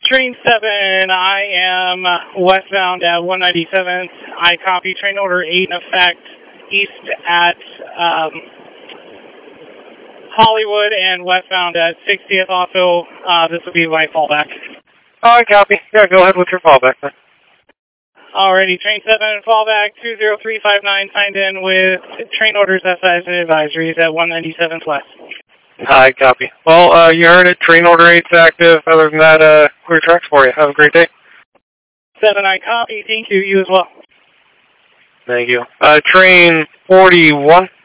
Train 7, I am westbound at 197th. I copy train order 8 in effect east at Hollywood and westbound at 60th also. This will be my fallback. Alright, copy. Yeah, go ahead with your fallback then. Alrighty, train 7, fallback 20359, signed in with train orders, SIs, and advisories at 197th west. Hi, copy. Well, you heard it. Train order 8's active. Other than that, clear tracks for you. Have a great day. 7, I copy. Thank you. You as well. Thank you. Train 41.